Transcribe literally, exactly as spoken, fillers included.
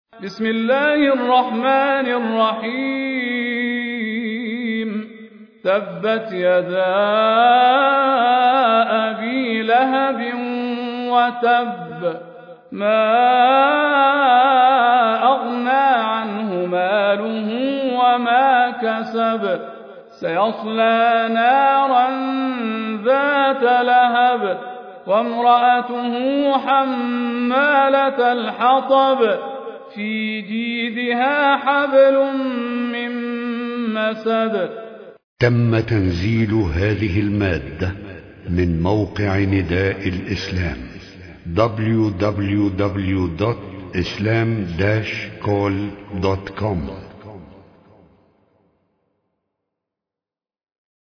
بسم الله الرحمن الرحيم. تبت يدا أبي لهب وتب، ما أغنى عنه ماله وما كسب، سيصلى نارا ذات لهب وامرأته حمالة الحطب في جيدها حبل من مسد. تم تنزيل هذه المادة من موقع نداء الإسلام دبليو دبليو دبليو دوت إسلام داش كول دوت كوم.